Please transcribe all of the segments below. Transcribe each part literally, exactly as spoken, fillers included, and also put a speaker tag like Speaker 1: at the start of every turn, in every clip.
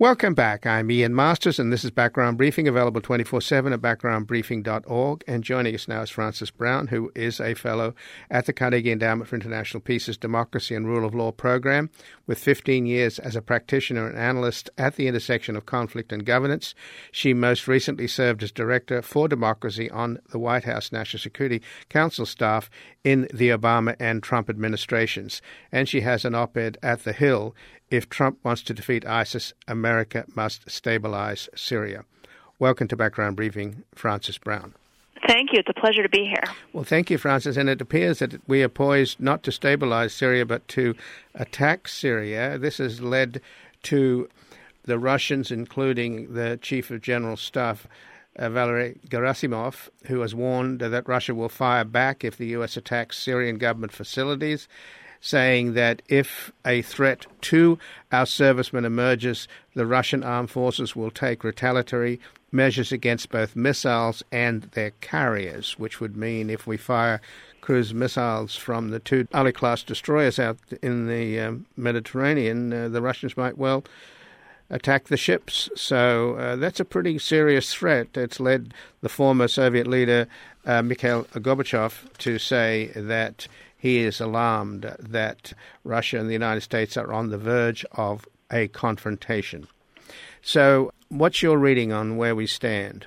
Speaker 1: Welcome back. I'm Ian Masters, and this is Background Briefing, available twenty-four seven at background briefing dot org. And joining us now is Frances Brown, who is a fellow at the Carnegie Endowment for International Peace's Democracy and Rule of Law program, with fifteen years as a practitioner and analyst at the intersection of conflict and governance. She most recently served as Director for Democracy on the White House National Security Council staff in the Obama and Trump administrations. And she has an op-ed at The Hill, "If Trump wants to defeat ISIS, America must stabilize Syria." Welcome to Background Briefing, Frances Brown.
Speaker 2: Thank you. It's a pleasure to be here.
Speaker 1: Well, thank you, Frances. And it appears that we are poised not to stabilize Syria, but to attack Syria. This has led to the Russians, including the Chief of General Staff, uh, Valery Gerasimov, who has warned that Russia will fire back if the U S attacks Syrian government facilities, saying that if a threat to our servicemen emerges, the Russian armed forces will take retaliatory measures against both missiles and their carriers, which would mean if we fire cruise missiles from the two Ali-class destroyers out in the um, Mediterranean, uh, the Russians might well attack the ships. So uh, that's a pretty serious threat. It's led the former Soviet leader, uh, Mikhail Gorbachev, to say that he is alarmed that Russia and the United States are on the verge of a confrontation. So what's your reading on where we stand?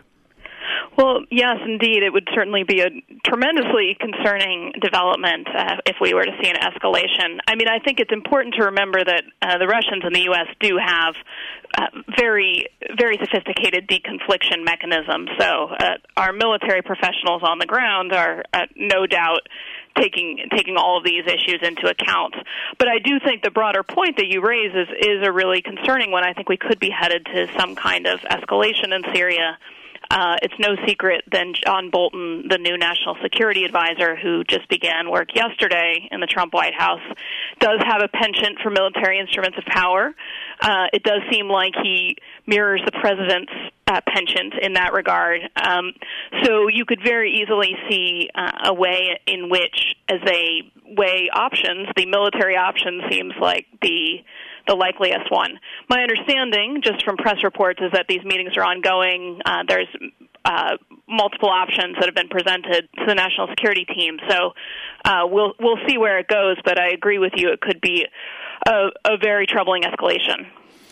Speaker 2: Well, yes, indeed. It would certainly be a tremendously concerning development uh, if we were to see an escalation. I mean, I think it's important to remember that uh, the Russians and the U S do have uh, very, very sophisticated deconfliction mechanisms. So uh, our military professionals on the ground are uh, no doubt taking taking all of these issues into account. But I do think the broader point that you raise is, is a really concerning one. I think we could be headed to some kind of escalation in Syria. Uh, it's no secret that John Bolton, the new national security advisor who just began work yesterday in the Trump White House, does have a penchant for military instruments of power. Uh, it does seem like he mirrors the president's uh, penchant in that regard. Um, so you could very easily see uh, a way in which, as they weigh options, the military option seems like the the likeliest one. My understanding, just from press reports, is that these meetings are ongoing. Uh, there's uh, multiple options that have been presented to the national security team. So uh, we'll we'll see where it goes. But I agree with you; it could be a, a very troubling escalation.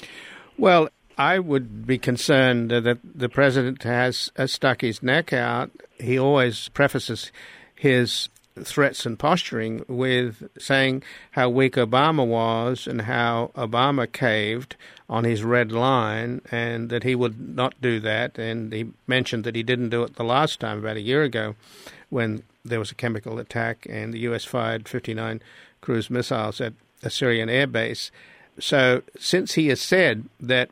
Speaker 1: Well, I would be concerned that the president has uh, stuck his neck out. He always prefaces his threats and posturing with saying how weak Obama was and how Obama caved on his red line and that he would not do that. And he mentioned that he didn't do it the last time, about a year ago, when there was a chemical attack and the U S fired fifty-nine cruise missiles at a Syrian air base. So since he has said that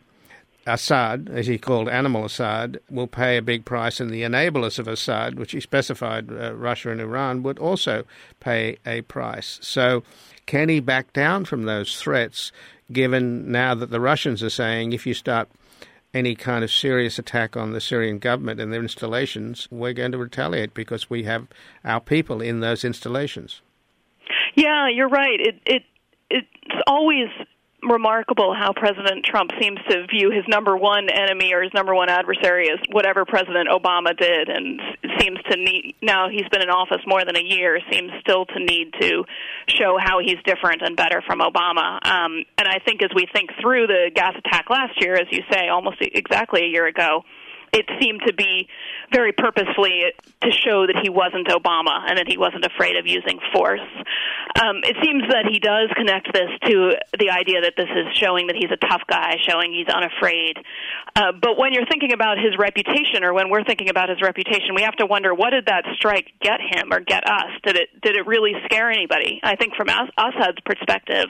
Speaker 1: Assad, as he called Animal Assad, will pay a big price, and the enablers of Assad, which he specified, uh, Russia and Iran, would also pay a price. So can he back down from those threats, given now that the Russians are saying if you start any kind of serious attack on the Syrian government and their installations, we're going to retaliate because we have our people in those installations?
Speaker 2: Yeah, you're right. It, it It's always remarkable how President Trump seems to view his number one enemy or his number one adversary as whatever President Obama did, and seems to need, now he's been in office more than a year, seems still to need to show how he's different and better from Obama. Um, and I think as we think through the gas attack last year, as you say, almost exactly a year ago, it seemed to be very purposefully to show that he wasn't Obama and that he wasn't afraid of using force. Um, it seems that he does connect this to the idea that this is showing that he's a tough guy, showing he's unafraid. Uh, but when you're thinking about his reputation, or when we're thinking about his reputation, we have to wonder, what did that strike get him or get us? Did it did it really scare anybody? I think from Assad's perspective,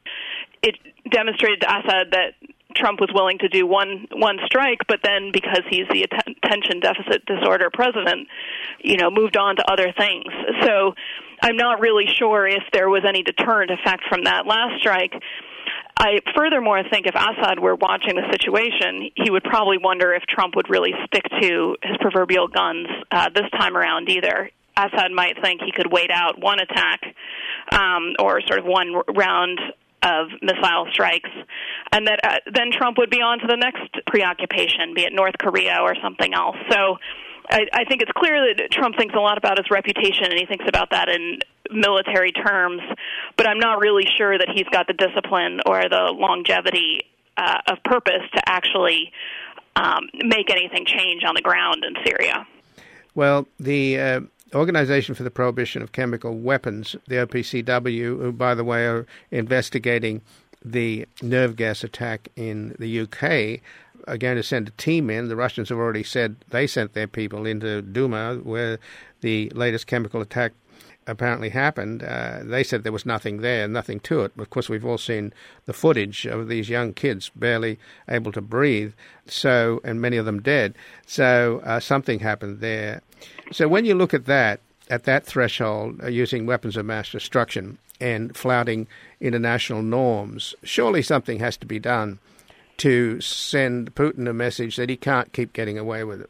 Speaker 2: it demonstrated to Assad that Trump was willing to do one one strike, but then because he's the attention deficit disorder president, you know, moved on to other things. So I'm not really sure if there was any deterrent effect from that last strike. I furthermore think if Assad were watching the situation, he would probably wonder if Trump would really stick to his proverbial guns uh, this time around either. Assad might think he could wait out one attack um, or sort of one round of missile strikes, and that uh, then Trump would be on to the next preoccupation, be it North Korea or something else. So I, I think it's clear that Trump thinks a lot about his reputation, and he thinks about that in military terms, but I'm not really sure that he's got the discipline or the longevity uh, of purpose to actually um, make anything change on the ground in Syria.
Speaker 1: Well, the uh, Organization for the Prohibition of Chemical Weapons, the O P C W, who, by the way, are investigating the nerve gas attack in the U K, are going to send a team in. The Russians have already said they sent their people into Duma, where the latest chemical attack apparently happened. Uh, they said there was nothing there, nothing to it. Of course, we've all seen the footage of these young kids barely able to breathe, so and many of them dead. So uh, something happened there. So when you look at that, at that threshold, uh, using weapons of mass destruction and flouting international norms, surely something has to be done to send Putin a message that he can't keep getting away with it.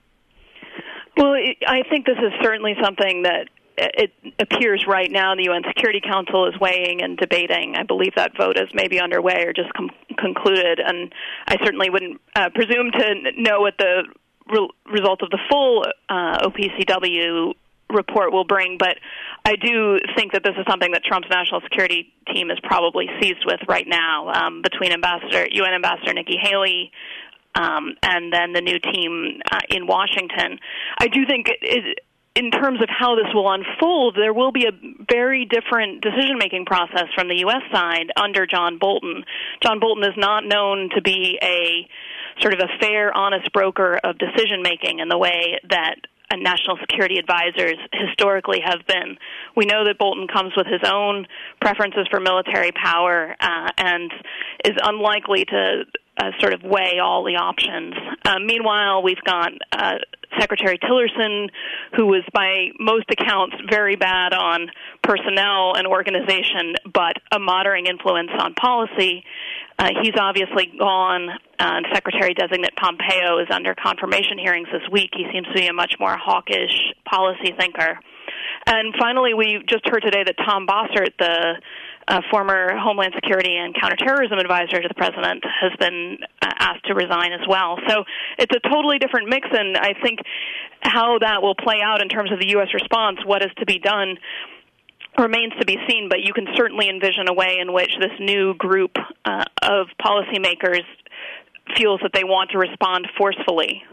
Speaker 2: Well, I think this is certainly something that it appears right now the U N Security Council is weighing and debating. I believe that vote is maybe underway or just com- concluded, and I certainly wouldn't uh, presume to know what the re- result of the full uh, O P C W report will bring, but I do think that this is something that Trump's national security team is probably seized with right now, um, between Ambassador U N Ambassador Nikki Haley um, and then the new team uh, in Washington. I do think it, it in terms of how this will unfold, there will be a very different decision-making process from the U S side under John Bolton. John Bolton is not known to be a sort of a fair, honest broker of decision-making in the way that national security advisors historically have been. We know that Bolton comes with his own preferences for military power uh, and is unlikely to uh, sort of weigh all the options. Uh, meanwhile, we've got uh, Secretary Tillerson, who was by most accounts very bad on personnel and organization, but a moderating influence on policy. Uh, he's obviously gone, uh, and Secretary-designate Pompeo is under confirmation hearings this week. He seems to be a much more hawkish policy thinker. And finally, we just heard today that Tom Bossert, the uh, former Homeland Security and Counterterrorism advisor to the president, has been uh, asked to resign as well. So it's a totally different mix, and I think how that will play out in terms of the U S response, what is to be done, remains to be seen, but you can certainly envision a way in which this new group uh, of policymakers feels that they want to respond forcefully.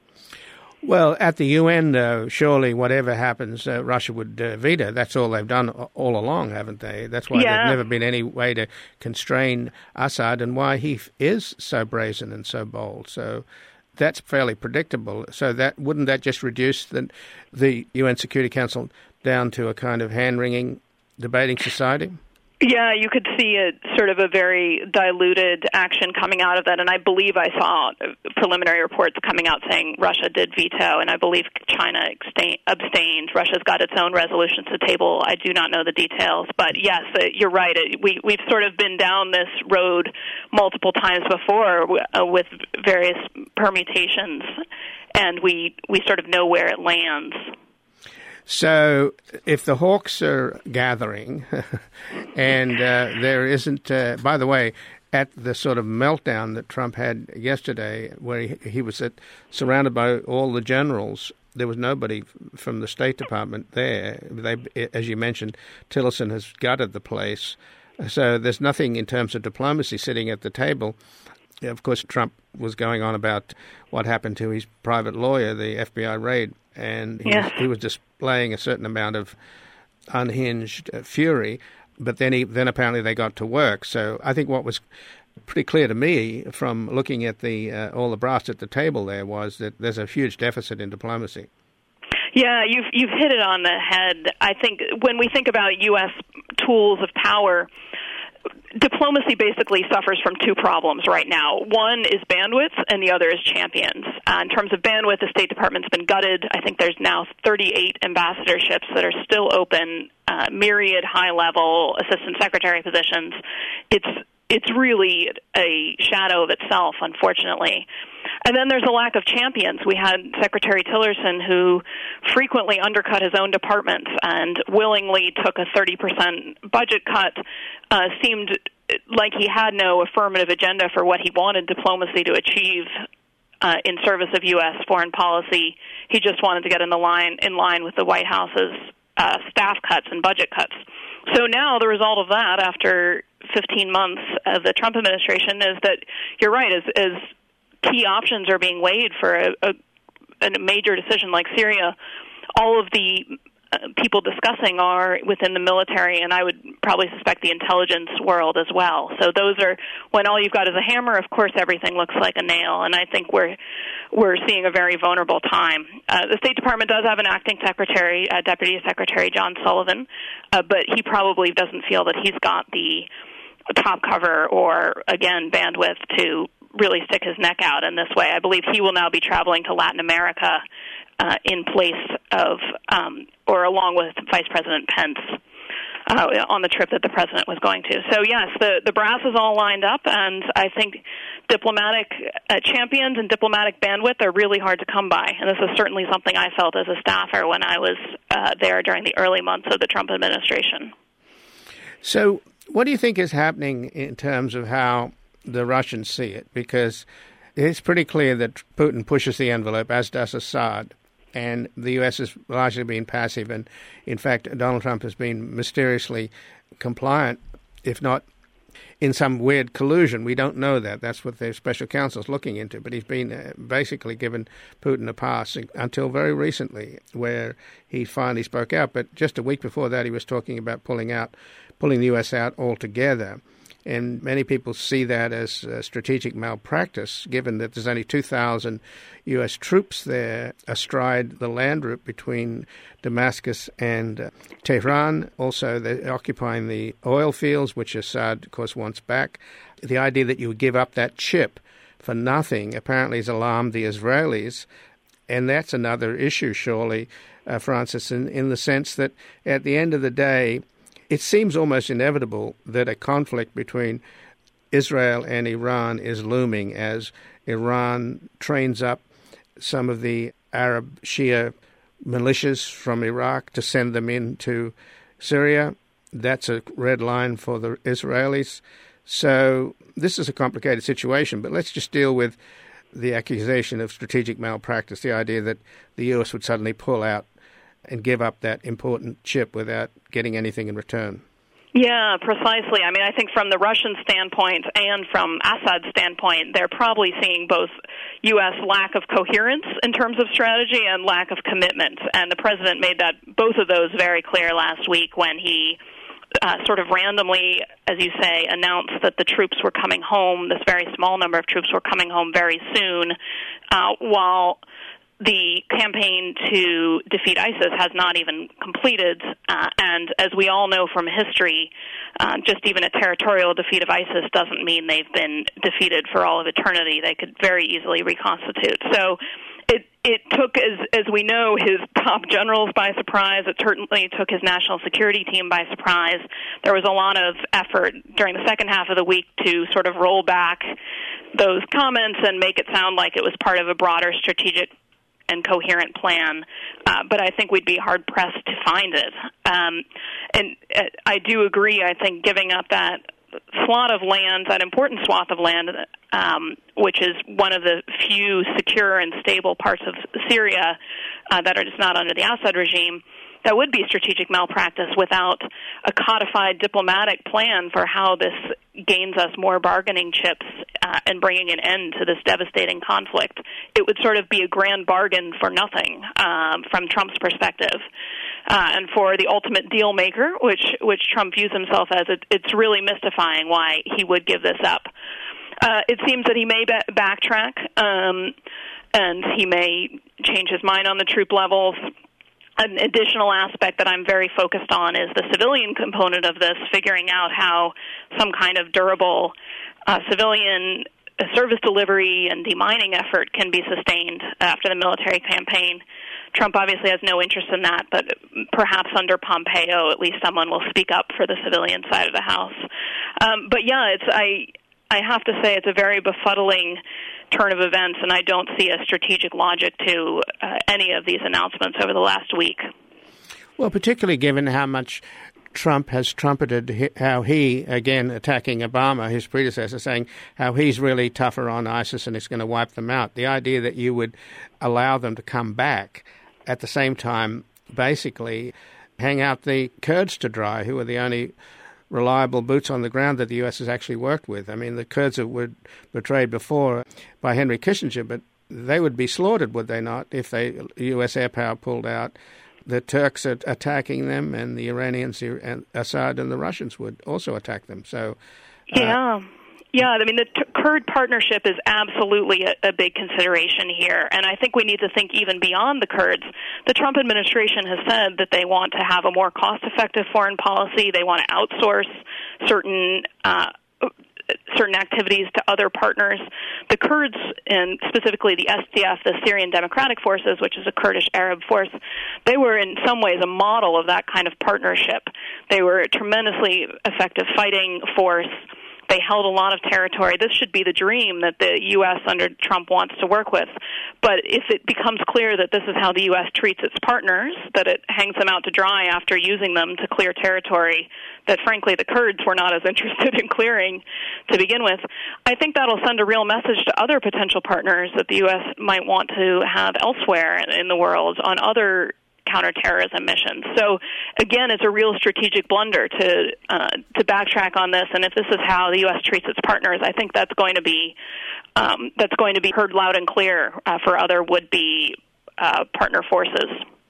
Speaker 1: Well, at the U N, uh, surely whatever happens, uh, Russia would uh, veto. That's all they've done all along, haven't they? That's why
Speaker 2: yeah.
Speaker 1: there's never been any way to constrain Assad and why he f- is so brazen and so bold. So that's fairly predictable. So that wouldn't that just reduce the, the U N Security Council down to a kind of hand-wringing debating society?
Speaker 2: Yeah, you could see a sort of a very diluted action coming out of that, and I believe I saw preliminary reports coming out saying Russia did veto, and I believe China abstained. Russia's got its own resolutions to table. I do not know the details, but yes, you're right. We, we've sort of been down this road multiple times before uh, with various permutations, and we, we sort of know where it lands.
Speaker 1: So if the hawks are gathering and uh, there isn't, uh, by the way, at the sort of meltdown that Trump had yesterday where he, he was at, surrounded by all the generals, there was nobody from the State Department there. They, as you mentioned, Tillerson has gutted the place. So there's nothing in terms of diplomacy sitting at the table. Of course, Trump was going on about what happened to his private lawyer, the F B I raid, and he,
Speaker 2: yeah.
Speaker 1: was, he was displaying a certain amount of unhinged uh, fury, but then he then apparently they got to work. So I think what was pretty clear to me from looking at the uh, all the brass at the table there was that there's a huge deficit in diplomacy.
Speaker 2: Yeah, you've you've hit it on the head. I think when we think about U S tools of power, diplomacy basically suffers from two problems right now. One is bandwidth, and the other is champions. Uh, in terms of bandwidth, the State Department's been gutted. I think there's now thirty-eight ambassadorships that are still open, uh, myriad high-level assistant secretary positions. It's it's really a shadow of itself, unfortunately. And then there's a lack of champions. We had Secretary Tillerson, who frequently undercut his own departments and willingly took a thirty percent budget cut, uh, seemed like he had no affirmative agenda for what he wanted diplomacy to achieve uh, in service of U S foreign policy. He just wanted to get in the line in line with the White House's uh, staff cuts and budget cuts. So now the result of that, after fifteen months of the Trump administration, is that you're right, as, as key options are being weighed for a, a, a major decision like Syria, all of the uh, people discussing are within the military, and I would probably suspect the intelligence world as well. So those are, when all you've got is a hammer, of course everything looks like a nail, and I think we're we're seeing a very vulnerable time. Uh, the State Department does have an acting secretary, uh, Deputy Secretary John Sullivan, uh, but he probably doesn't feel that he's got the top cover or, again, bandwidth to really stick his neck out in this way. I believe he will now be traveling to Latin America uh, in place of, um, or along with Vice President Pence uh, on the trip that the president was going to. So, yes, the, the brass is all lined up, and I think diplomatic uh, champions and diplomatic bandwidth are really hard to come by. And this is certainly something I felt as a staffer when I was uh, there during the early months of the Trump administration.
Speaker 1: So what do you think is happening in terms of how the Russians see it? Because it's pretty clear that Putin pushes the envelope, as does Assad, and the U S has largely been passive. And, in fact, Donald Trump has been mysteriously compliant, if not in some weird collusion. We don't know that. That's what their special counsel's looking into. But he's been uh, basically given Putin a pass until very recently, where he finally spoke out. But just a week before that, he was talking about pulling out, pulling the U S out altogether. And many people see that as uh, strategic malpractice, given that there's only two thousand U S troops there astride the land route between Damascus and uh, Tehran. Also, they're occupying the oil fields, which Assad, of course, wants back. The idea that you would give up that chip for nothing apparently has alarmed the Israelis. And that's another issue, surely, uh, Francis, in, in the sense that at the end of the day, it seems almost inevitable that a conflict between Israel and Iran is looming as Iran trains up some of the Arab Shia militias from Iraq to send them into Syria. That's a red line for the Israelis. So this is a complicated situation, but let's just deal with the accusation of strategic malpractice, the idea that the U S would suddenly pull out and give up that important chip without getting anything in return.
Speaker 2: Yeah, precisely. I mean, I think from the Russian standpoint and from Assad's standpoint, they're probably seeing both U S lack of coherence in terms of strategy and lack of commitment. And the president made that both of those very clear last week when he uh, sort of randomly, as you say, announced that the troops were coming home, this very small number of troops were coming home very soon, uh, while the campaign to defeat ISIS has not even completed, uh, and as we all know from history, uh, just even a territorial defeat of ISIS doesn't mean they've been defeated for all of eternity. They could very easily reconstitute. So it it took, as as we know, his top generals by surprise. It certainly took his national security team by surprise. There was a lot of effort during the second half of the week to sort of roll back those comments and make it sound like it was part of a broader strategic and coherent plan, uh, but I think we'd be hard-pressed to find it. Um, and uh, I do agree, I think, giving up that slot of land, that important swath of land, um, which is one of the few secure and stable parts of Syria uh, that are just not under the Assad regime, that would be strategic malpractice without a codified diplomatic plan for how this gains us more bargaining chips uh, and bringing an end to this devastating conflict. It would sort of be a grand bargain for nothing um, from Trump's perspective. Uh, and for the ultimate deal maker, which which Trump views himself as, it, it's really mystifying why he would give this up. Uh, it seems that he may ba- backtrack, um, and he may change his mind on the troop levels. An additional aspect that I'm very focused on is the civilian component of this, figuring out how some kind of durable uh, civilian service delivery and demining effort can be sustained after the military campaign. Trump obviously has no interest in that, but perhaps under Pompeo, at least someone will speak up for the civilian side of the house. Um, but yeah, it's I I have to say it's a very befuddling turn of events, and I don't see a strategic logic to uh, any of these announcements over the last week.
Speaker 1: Well, particularly given how much Trump has trumpeted how he, again attacking Obama, his predecessor, saying how he's really tougher on ISIS and it's going to wipe them out. The idea that you would allow them to come back at the same time, basically hang out the Kurds to dry, who are the only reliable boots on the ground that the U S has actually worked with. I mean, the Kurds were betrayed before by Henry Kissinger, but they would be slaughtered, would they not, if they U S air power pulled out? The Turks are attacking them, and the Iranians, and Assad and the Russians would also attack them. So,
Speaker 2: uh, yeah. Yeah, I mean, the t- Kurd partnership is absolutely a, a big consideration here, and I think we need to think even beyond the Kurds. The Trump administration has said that they want to have a more cost-effective foreign policy. They want to outsource certain uh, certain activities to other partners. The Kurds, and specifically the S D F, the Syrian Democratic Forces, which is a Kurdish Arab force, they were in some ways a model of that kind of partnership. They were a tremendously effective fighting force. They held a lot of territory. This should be the dream that the U S under Trump wants to work with. But if it becomes clear that this is how the U S treats its partners, that it hangs them out to dry after using them to clear territory that, frankly, the Kurds were not as interested in clearing to begin with, I think that'll send a real message to other potential partners that the U S might want to have elsewhere in the world on other counterterrorism missions. So, again, it's a real strategic blunder to uh, to backtrack on this. And if this is how the U S treats its partners, I think that's going to be um, that's going to be heard loud and clear uh, for other would-be uh, partner forces.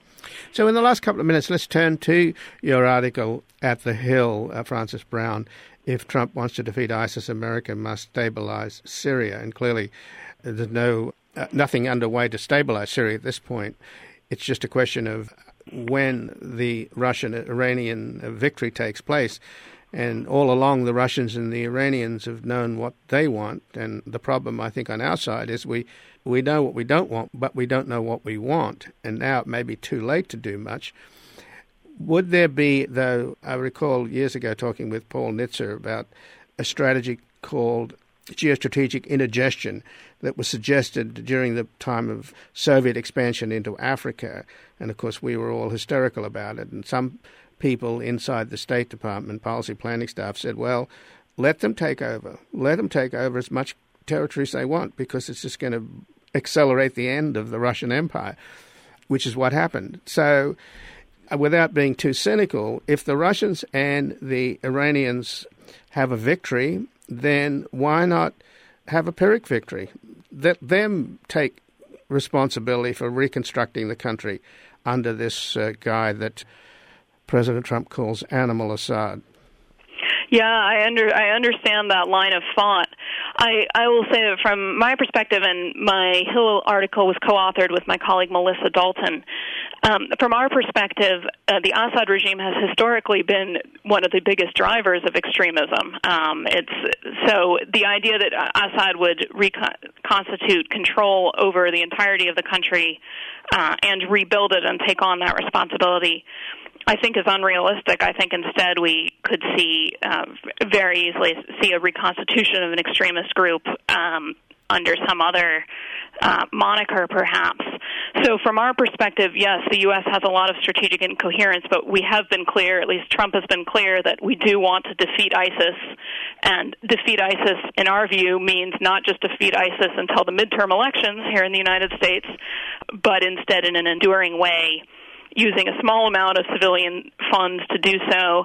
Speaker 1: So, in the last couple of minutes, let's turn to your article at The Hill, uh, Francis Brown. If Trump wants to defeat ISIS, America must stabilize Syria. And clearly, there's no uh, nothing underway to stabilize Syria at this point. It's just a question of when the Russian-Iranian victory takes place. And all along, the Russians and the Iranians have known what they want. And the problem, I think, on our side is we, we know what we don't want, but we don't know what we want. And now it may be too late to do much. Would there be, though, I recall years ago talking with Paul Nitzer about a strategy called geostrategic indigestion that was suggested during the time of Soviet expansion into Africa. And, of course, we were all hysterical about it. And some people inside the State Department, policy planning staff, said, well, let them take over. Let them take over as much territory as they want, because it's just going to accelerate the end of the Russian Empire, which is what happened. So, without being too cynical, if the Russians and the Iranians have a victory, then why not have a Pyrrhic victory? Let them take responsibility for reconstructing the country under this uh, guy that President Trump calls Animal Assad.
Speaker 2: Yeah, I under I understand that line of thought. I, I will say that from my perspective, and my Hill article was co-authored with my colleague Melissa Dalton, um, from our perspective, uh, the Assad regime has historically been one of the biggest drivers of extremism. Um, it's so the idea that Assad would reconstitute control over the entirety of the country uh, and rebuild it and take on that responsibility, I think is unrealistic. I think instead we could see uh, very easily see a reconstitution of an extremist group um, under some other uh, moniker, perhaps. So from our perspective, yes, the U S has a lot of strategic incoherence, but we have been clear, at least Trump has been clear, that we do want to defeat ISIS. And defeat ISIS, in our view, means not just defeat ISIS until the midterm elections here in the United States, but instead in an enduring way, using a small amount of civilian funds to do so,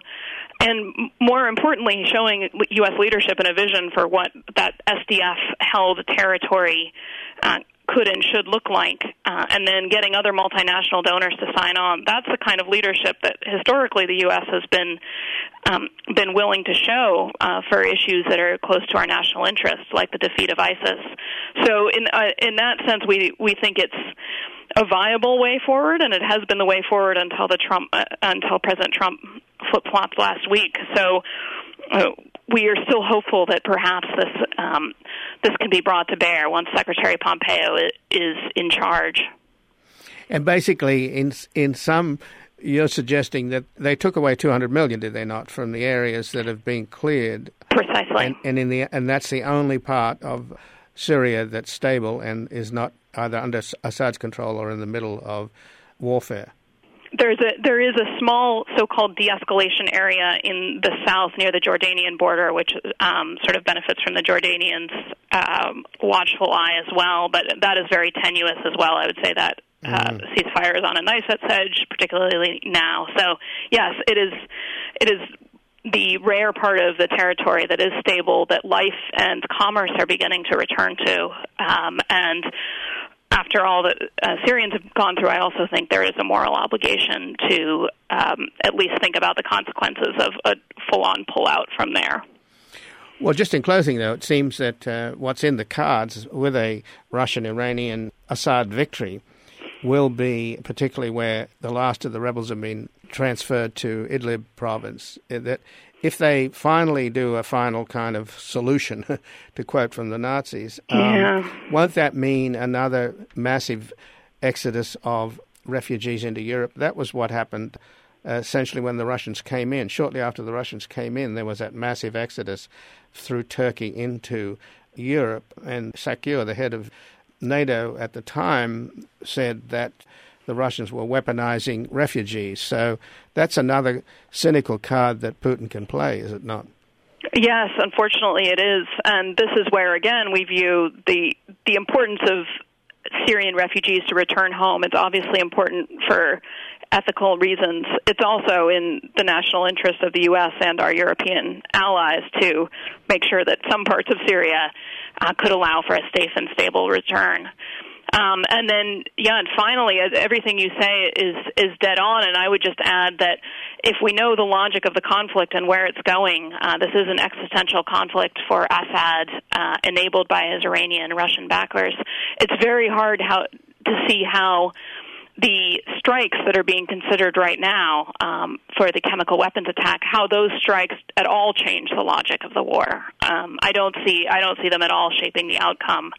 Speaker 2: and more importantly, showing U S leadership and a vision for what that S D F-held territory uh, could and should look like, uh, and then getting other multinational donors to sign on. That's the kind of leadership that historically the U S has been um, been willing to show uh, for issues that are close to our national interests, like the defeat of ISIS. So in uh, in that sense, we we think it's a viable way forward, and it has been the way forward until the Trump uh, until President Trump flip-flopped last week. So uh, we are still hopeful that perhaps this um, this can be brought to bear once Secretary Pompeo is in charge.
Speaker 1: And basically, in in some, you're suggesting that they took away two hundred million dollars, did they not, from the areas that have been cleared?
Speaker 2: Precisely.
Speaker 1: And, and in the and that's the only part of Syria that's stable and is not either under Assad's control or in the middle of warfare.
Speaker 2: There's a there is a small so-called de-escalation area in the south near the Jordanian border, which um, sort of benefits from the Jordanians' um, watchful eye as well. But that is very tenuous as well. I would say that uh, mm. ceasefire is on a knife's edge, particularly now. So yes, it is it is the rare part of the territory that is stable, that life and commerce are beginning to return to, um, and after all that uh, Syrians have gone through, I also think there is a moral obligation to um, at least think about the consequences of a full-on pullout from there.
Speaker 1: Well, just in closing, though, it seems that uh, what's in the cards with a Russian-Iranian Assad victory will be, particularly where the last of the rebels have been transferred to Idlib province, that if they finally do a final kind of solution, to quote from the Nazis, um,
Speaker 2: yeah.
Speaker 1: won't that mean another massive exodus of refugees into Europe? That was what happened uh, essentially when the Russians came in. Shortly after the Russians came in, there was that massive exodus through Turkey into Europe. And Sakyur, the head of NATO at the time, said that the Russians were weaponizing refugees. So that's another cynical card that Putin can play, is it not?
Speaker 2: Yes, unfortunately it is. And this is where, again, we view the the importance of Syrian refugees to return home. It's obviously important for ethical reasons. It's also in the national interest of the U S and our European allies to make sure that some parts of Syria uh, could allow for a safe and stable return. Um, and then, yeah, and finally, everything you say is is dead on, and I would just add that if we know the logic of the conflict and where it's going, uh, this is an existential conflict for Assad, uh, enabled by his Iranian and Russian backers. It's very hard how to see how the strikes that are being considered right now um, for the chemical weapons attack, how those strikes at all change the logic of the war. Um, I don't see I don't see them at all shaping the outcome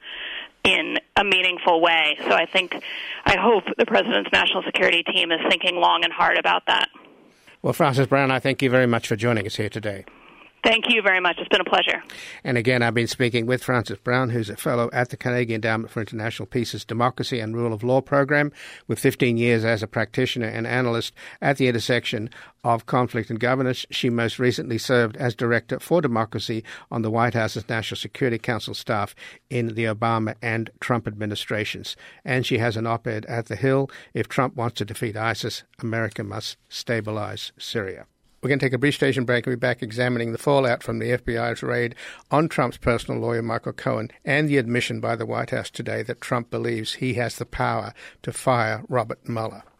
Speaker 2: in a meaningful way. So I think, I hope the President's national security team is thinking long and hard about that.
Speaker 1: Well, Frances Brown, I thank you very much for joining us here today.
Speaker 2: Thank you very much. It's been a pleasure.
Speaker 1: And again, I've been speaking with Frances Brown, who's a fellow at the Carnegie Endowment for International Peace's Democracy and Rule of Law program, with fifteen years as a practitioner and analyst at the intersection of conflict and governance. She most recently served as Director for Democracy on the White House's National Security Council staff in the Obama and Trump administrations. And she has an op-ed at The Hill, "If Trump wants to defeat ISIS, America must stabilize Syria." We're going to take a brief station break and be back examining the fallout from the F B I's raid on Trump's personal lawyer, Michael Cohen, and the admission by the White House today that Trump believes he has the power to fire Robert Mueller.